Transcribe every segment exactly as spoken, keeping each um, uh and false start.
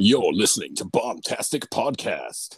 You're listening to Bombtastic Podcast.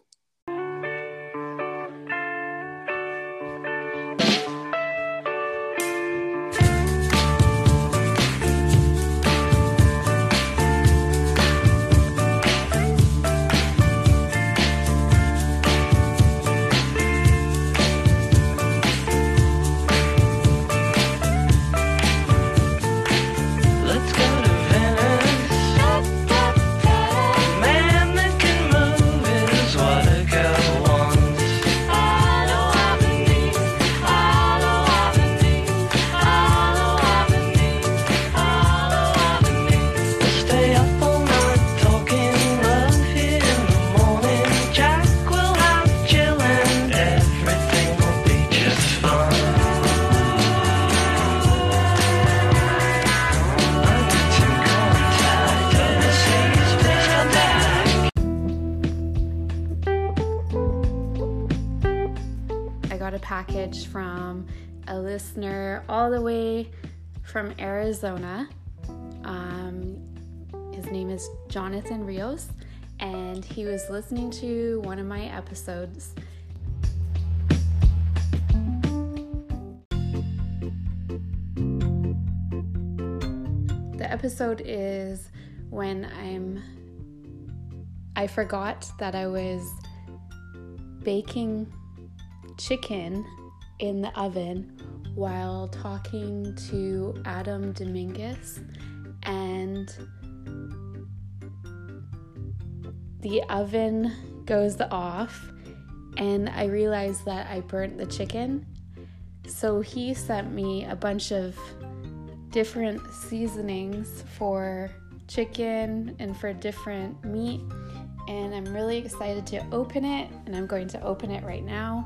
Package from a listener all the way from Arizona. Um, his name is Jonathan Rios, and he was listening to one of my episodes. The episode is when I'm I forgot that I was baking chicken in the oven while talking to Adam Dominguez, and the oven goes off and I realized that I burnt the chicken. So he sent me a bunch of different seasonings for chicken and for different meat, and I'm really excited to open it, and I'm going to open it right now.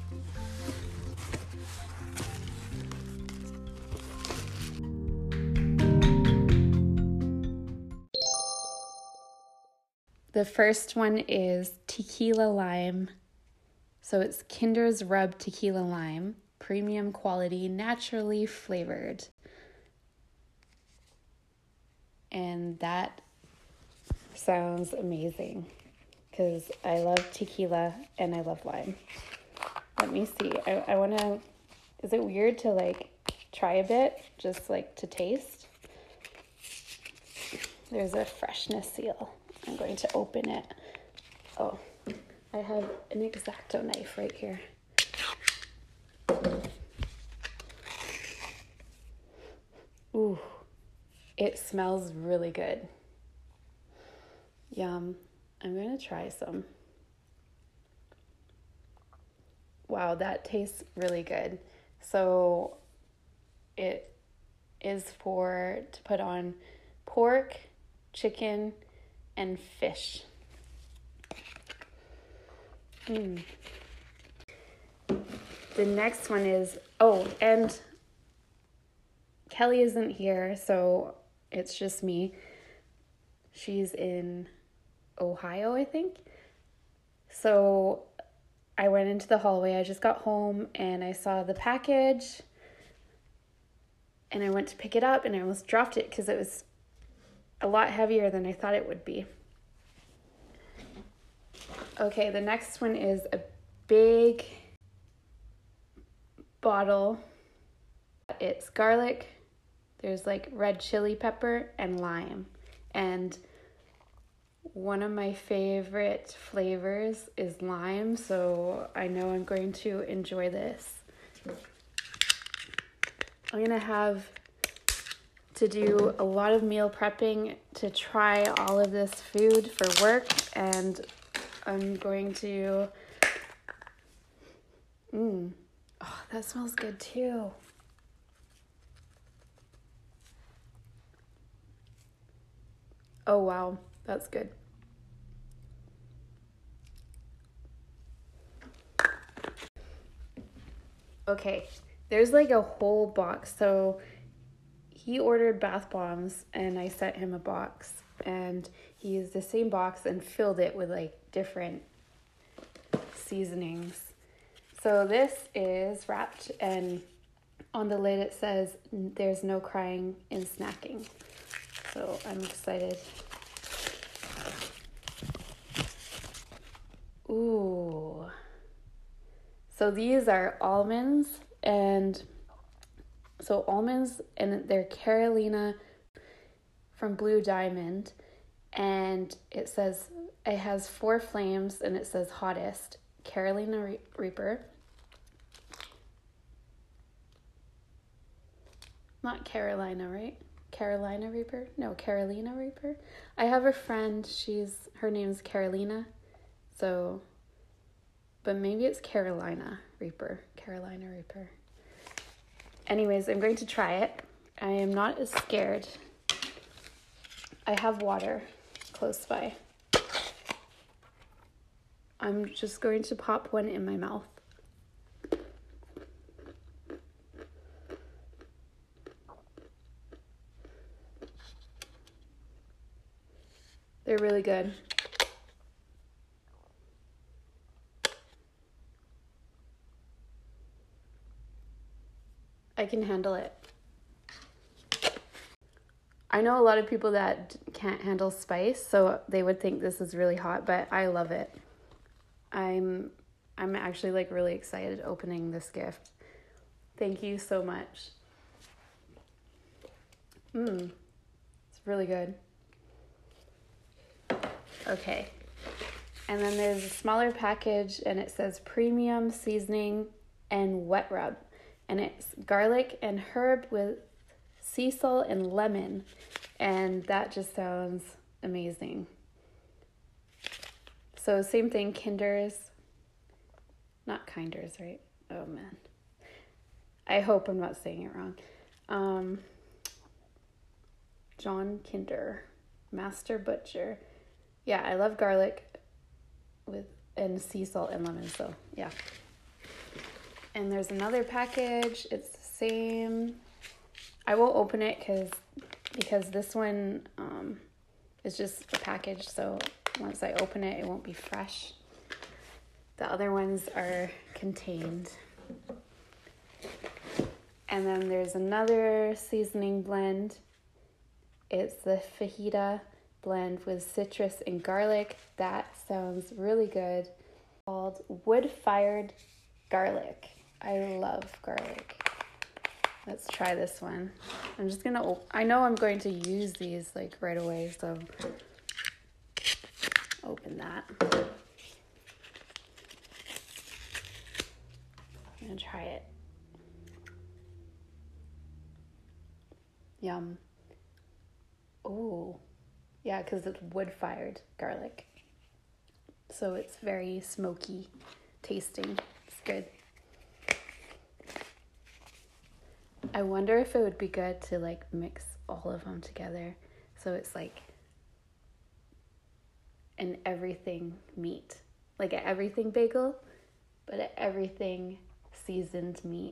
The first one is tequila lime. So it's Kinder's Rub Tequila Lime, premium quality, naturally flavored. And that sounds amazing because I love tequila and I love lime. Let me see. I, I want to, is it weird to like try a bit, just like to taste? There's a freshness seal. I'm going to open it. Oh, I have an X-Acto knife right here. Ooh, it smells really good. Yum. I'm going to try some. Wow, that tastes really good. So it is for to put on pork, chicken, and fish. Mm. The next one is, oh, and Kelly isn't here, so it's just me. She's in Ohio, I think. So I went into the hallway. I just got home and I saw the package and I went to pick it up and I almost dropped it because it was a lot heavier than I thought it would be. Okay, the next one is a big bottle. It's garlic, there's like red chili pepper and lime. And one of my favorite flavors is lime, so I know I'm going to enjoy this. I'm gonna have to do a lot of meal prepping to try all of this food for work, and I'm going to, mm, oh, that smells good too. Oh wow, that's good. Okay, there's like a whole box, so he ordered bath bombs and I sent him a box, and he used the same box and filled it with like different seasonings. So this is wrapped, and on the lid it says there's no crying in snacking. So I'm excited. Ooh. So these are almonds, and so almonds, and they're Carolina from Blue Diamond, and it says it has four flames, and it says hottest, Carolina Re- Reaper. Not Carolina, right? Carolina Reaper? No, Carolina Reaper. I have a friend, she's, her name's Carolina, so, but maybe it's Carolina Reaper. Carolina Reaper. Anyways, I'm going to try it. I am not as scared. I have water close by. I'm just going to pop one in my mouth. They're really good. I can handle it. I know a lot of people that can't handle spice, so they would think this is really hot, but I love it. I'm I'm actually like really excited opening this gift. Thank you so much. Mmm, it's really good. Okay, and then there's a smaller package, and it says premium seasoning and wet rub, and it's garlic and herb with sea salt and lemon, and that just sounds amazing. So same thing, Kinders, not Kinders, right? Oh man, I hope I'm not saying it wrong. Um, John Kinder, Master Butcher. Yeah, I love garlic with and sea salt and lemon, so yeah. And there's another package. It's the same. I won't open it because because this one um, is just a package, so once I open it, it won't be fresh. The other ones are contained. And then there's another seasoning blend. It's the fajita blend with citrus and garlic. That sounds really good. Called wood-fired garlic. I love garlic. Let's try this one. I'm just gonna, op- I know I'm going to use these like right away, so open that. I'm gonna try it. Yum. Oh, yeah, because it's wood-fired garlic. So it's very smoky tasting. It's good. I wonder if it would be good to like mix all of them together. So it's like an everything meat. Like an everything bagel, but an everything seasoned meat.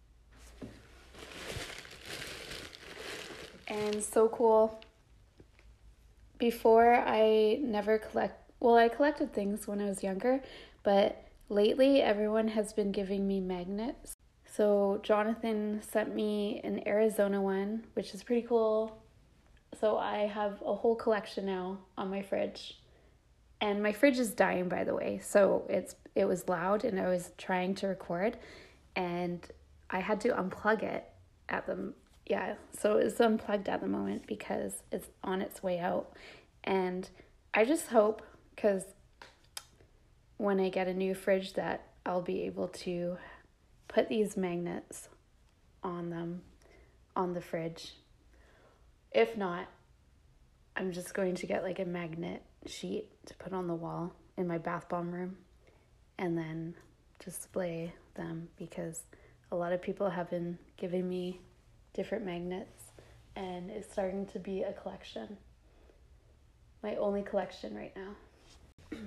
And so cool. Before, I never collect, well, I collected things when I was younger, but lately everyone has been giving me magnets. So Jonathan sent me an Arizona one, which is pretty cool. So I have a whole collection now on my fridge. And my fridge is dying, by the way. So it's it was loud and I was trying to record and I had to unplug it at the yeah, so it's unplugged at the moment because it's on its way out. And I just hope, because when I get a new fridge, that I'll be able to put these magnets on them, on the fridge. If not, I'm just going to get like a magnet sheet to put on the wall in my bath bomb room and then display them, because a lot of people have been giving me different magnets and it's starting to be a collection. My only collection right now.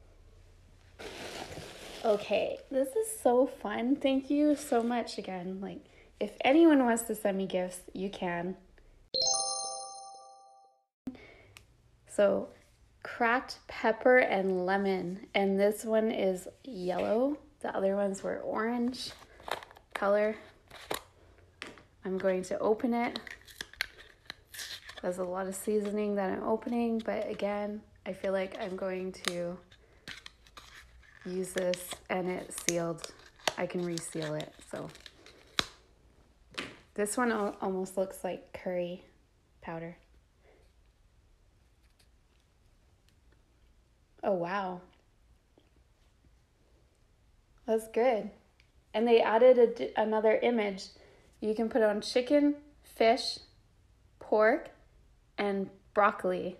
Okay, this is so fun. Thank you so much again. Like, if anyone wants to send me gifts, you can. So, cracked pepper and lemon, and this one is yellow. The other ones were orange color. I'm going to open it. There's a lot of seasoning that I'm opening, but again, I feel like I'm going to use this and it's sealed. I can reseal it, so. This one al- almost looks like curry powder. Oh, wow. That's good. And they added a d- another image. You can put on chicken, fish, pork, and broccoli.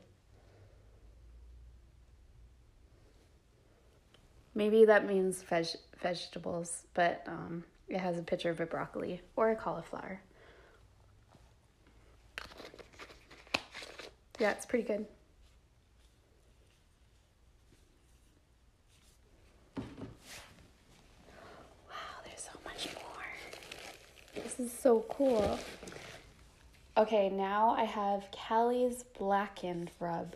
Maybe that means veg- vegetables, but um, it has a picture of a broccoli or a cauliflower. Yeah, it's pretty good. Wow, there's so much more. This is so cool. Okay, now I have Callie's Blackened Rub.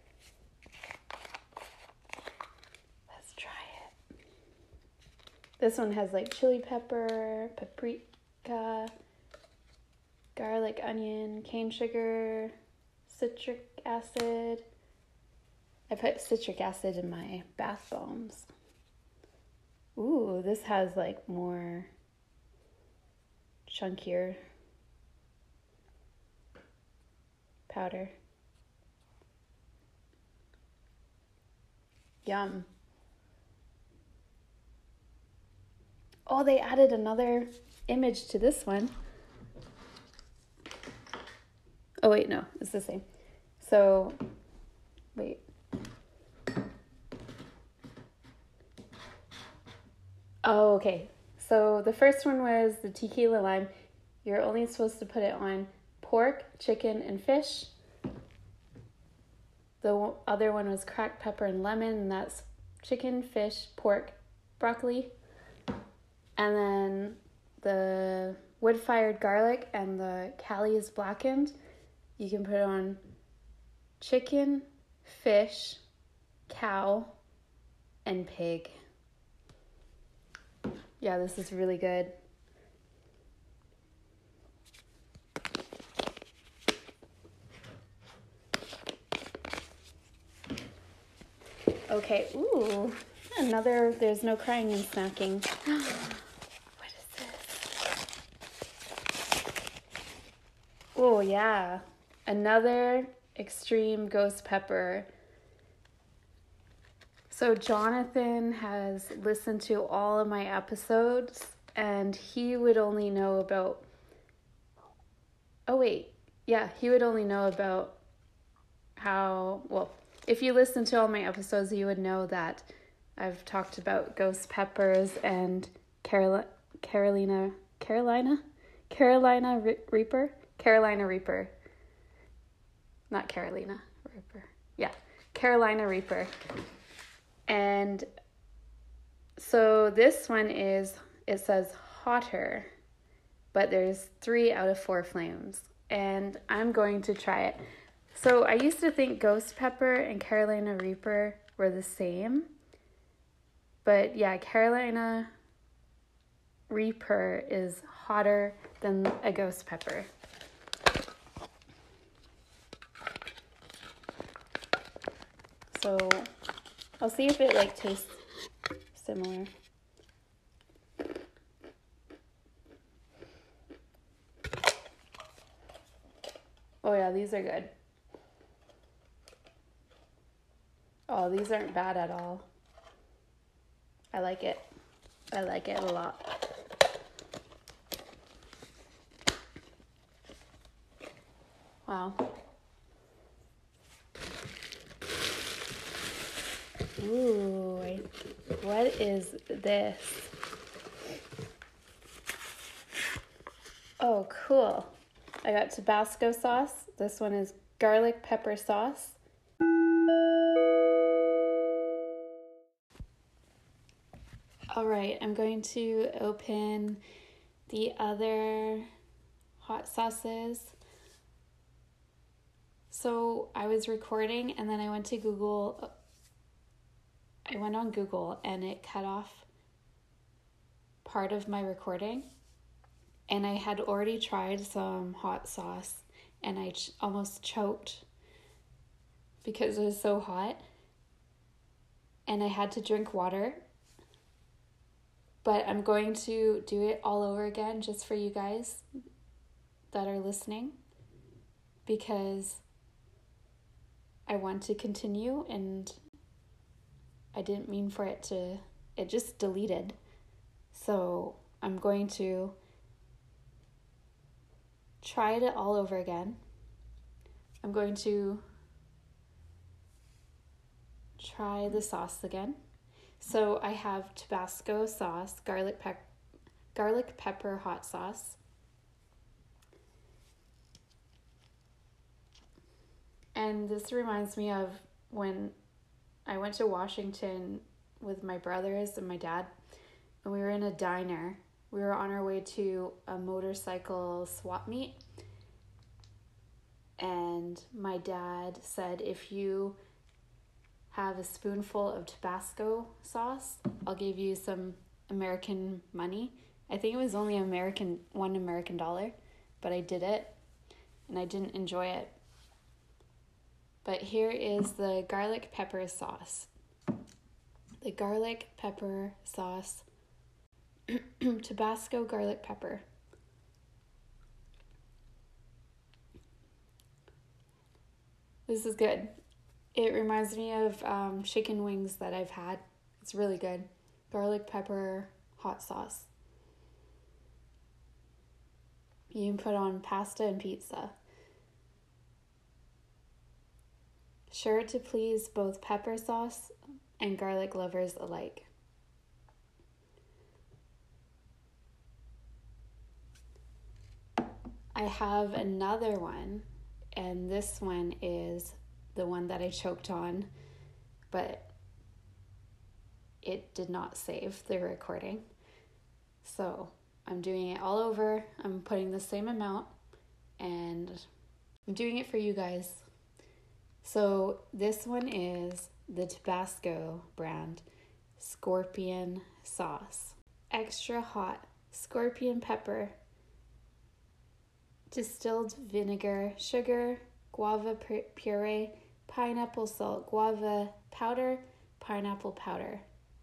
Let's try it. This one has like chili pepper, paprika, garlic, onion, cane sugar, citric acid. I put citric acid in my bath bombs. Ooh, this has like more chunkier powder. Yum. Oh, they added another image to this one. Oh, wait, no, it's the same. So, wait. Oh, okay. So the first one was the tequila lime. You're only supposed to put it on pork, chicken, and fish. The other one was cracked pepper and lemon, and that's chicken, fish, pork, broccoli. And then the wood-fired garlic and the Callie's Blackened, you can put on chicken, fish, cow, and pig. Yeah, this is really good. Okay, ooh, another, there's no crying and snacking. What is this? Oh, yeah, another extreme ghost pepper. So Jonathan has listened to all of my episodes, and he would only know about, oh wait, yeah, he would only know about how, well, if you listen to all my episodes, you would know that I've talked about ghost peppers and Carol- Carolina, Carolina, Carolina Re- Reaper, Carolina Reaper, not Carolina Reaper, yeah, Carolina Reaper. And so this one is, it says hotter, but there's three out of four flames, and I'm going to try it. So I used to think ghost pepper and Carolina Reaper were the same, but yeah, Carolina Reaper is hotter than a ghost pepper. So I'll see if it like tastes similar. Oh yeah, these are good. Oh, these aren't bad at all. I like it. I like it a lot. Wow. Ooh, what is this? Oh, cool. I got Tabasco sauce. This one is garlic pepper sauce. All right, I'm going to open the other hot sauces. So I was recording and then I went to Google. I went on Google and it cut off part of my recording. And I had already tried some hot sauce and I ch- almost choked because it was so hot. And I had to drink water. But I'm going to do it all over again just for you guys that are listening, because I want to continue, and I didn't mean for it to, it just deleted. So I'm going to try it all over again. I'm going to try the sauce again. So I have Tabasco sauce, garlic pep- garlic pepper hot sauce, and this reminds me of when I went to Washington with my brothers and my dad, and we were in a diner. We were on our way to a motorcycle swap meet, and my dad said, if you have a spoonful of Tabasco sauce, I'll give you some American money. I think it was only American one American dollar, but I did it, and I didn't enjoy it. But here is the garlic pepper sauce. The garlic pepper sauce, Tabasco garlic pepper. This is good. It reminds me of um, chicken wings that I've had. It's really good. Garlic pepper hot sauce. You can put on pasta and pizza. Sure to please both pepper sauce and garlic lovers alike. I have another one, and this one is the one that I choked on, but it did not save the recording. So I'm doing it all over. I'm putting the same amount, and I'm doing it for you guys. So this one is the Tabasco brand Scorpion sauce. Extra hot scorpion pepper, distilled vinegar, sugar, guava puree, pineapple salt, guava powder, pineapple powder.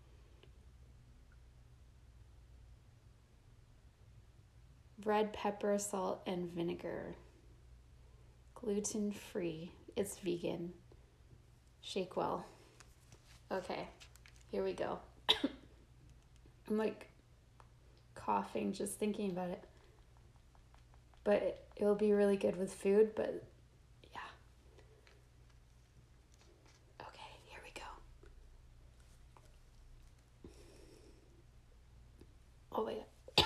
Red pepper, salt, and vinegar. Gluten-free. It's vegan. Shake well. Okay, here we go. I'm like coughing just thinking about it. But it will be really good with food, but yeah. Okay, here we go. Oh wait.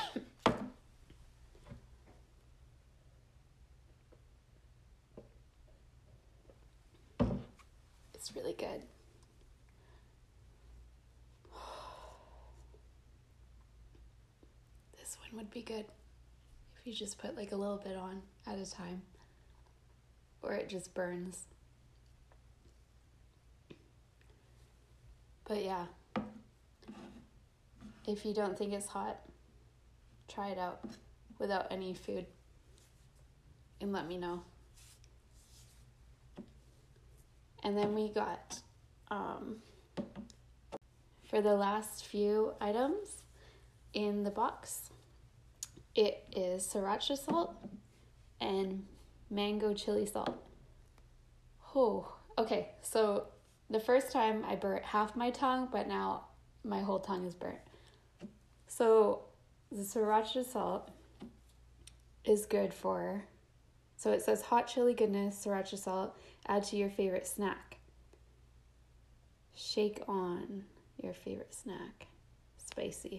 It's really good. This one would be good if you just put like a little bit on at a time, or it just burns. But yeah, if you don't think it's hot, try it out without any food and let me know. And then we got, um, for the last few items in the box, it is sriracha salt and mango chili salt. Oh, okay. So the first time I burnt half my tongue, but now my whole tongue is burnt. So the sriracha salt is good for, so it says hot chili goodness, sriracha salt, add to your favorite snack. Shake on your favorite snack. Spicy.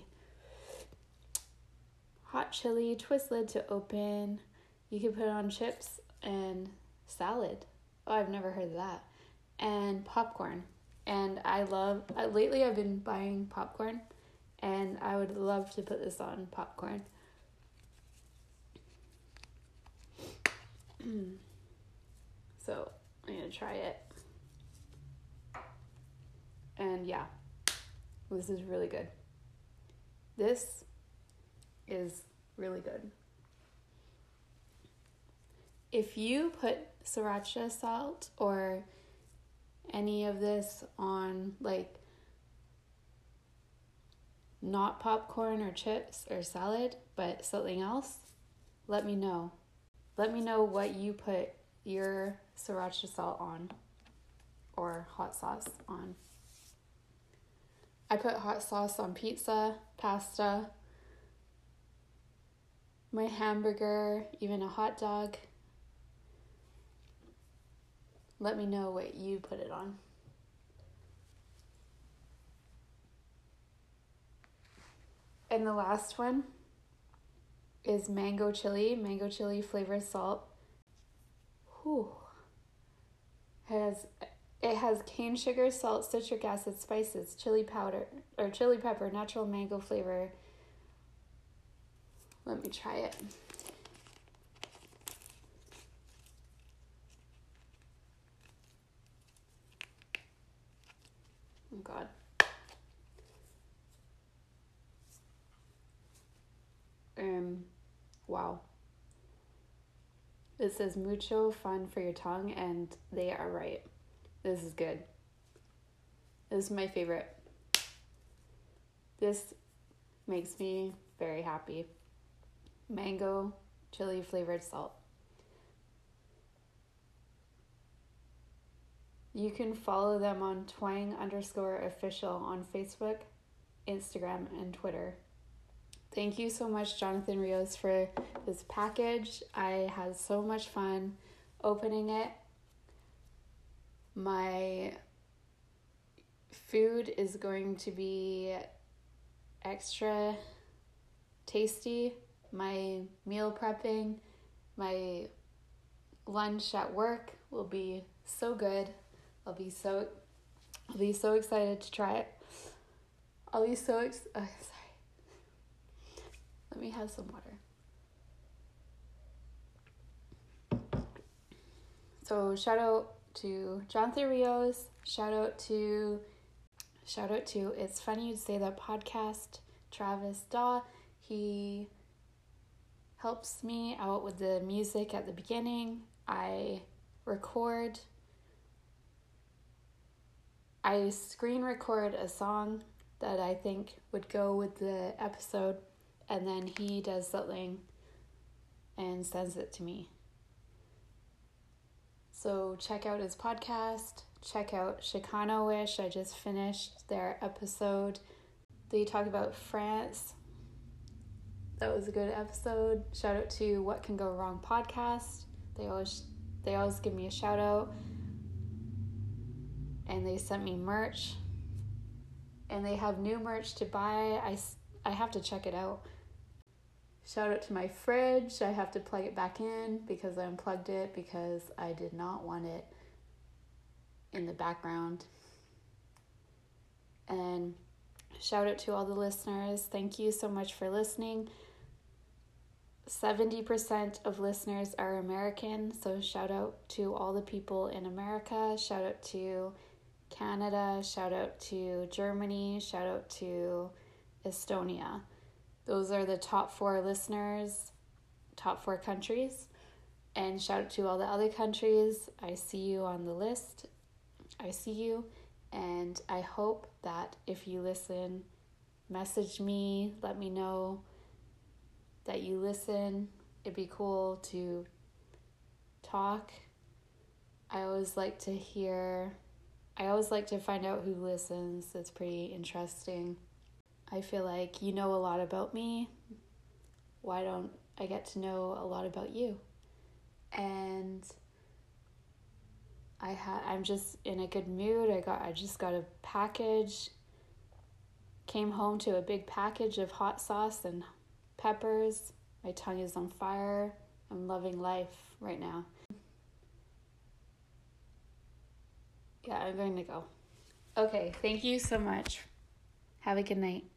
Hot chili, twist lid to open. You can put it on chips and salad. Oh, I've never heard of that. And popcorn. And I love, uh, lately I've been buying popcorn, and I would love to put this on popcorn. So I'm going to try it. And yeah, this is really good. This is really good. If you put sriracha salt or any of this on like not popcorn or chips or salad, but something else, let me know. Let me know what you put your sriracha salt on or hot sauce on. I put hot sauce on pizza, pasta, my hamburger, even a hot dog. Let me know what you put it on. And the last one is mango chili, mango chili flavored salt. Whew. It has, it has cane sugar, salt, citric acid, spices, chili powder, or chili pepper, natural mango flavor. Let me try it. Oh God. Um, wow. It says mucho fun for your tongue, and they are right. This is good. This is my favorite. This makes me very happy. Mango chili flavored salt. You can follow them on twang underscore official on Facebook, Instagram, and Twitter. Thank you so much, Jonathan Rios, for this package. I had so much fun opening it. My food is going to be extra tasty. My meal prepping, my lunch at work will be so good. I'll be so, I'll be so excited to try it. I'll be so ex- uh, sorry. Let me have some water. So shout out to Jonathan Rios. Shout out to, shout out to It's Funny You'd Say That podcast, Travis Daw. He helps me out with the music at the beginning. I record, I screen record a song that I think would go with the episode, and then he does something and sends it to me. So check out his podcast, check out Chicano-ish. I just finished their episode. They talk about France. That was a good episode. Shout out to What Can Go Wrong podcast. They always they always give me a shout out. And they sent me merch. And they have new merch to buy. I, I have to check it out. Shout out to my fridge. I have to plug it back in because I unplugged it because I did not want it in the background. And shout out to all the listeners. Thank you so much for listening. seventy percent of listeners are American, so shout out to all the people in America. Shout out to Canada. Shout out to Germany. Shout out to Estonia. Those are the top four listeners, top four countries. And shout out to all the other countries. I see you on the list. I see you. And I hope that if you listen, message me, let me know that you listen. It'd be cool to talk. I always like to hear, I always like to find out who listens. It's pretty interesting. I feel like you know a lot about me. Why don't I get to know a lot about you? And I ha- I'm just in a good mood. I got I just got a package. Came home to a big package of hot sauce and peppers. My tongue is on fire. I'm loving life right now. Yeah, I'm going to go. Okay, thank you so much. Have a good night.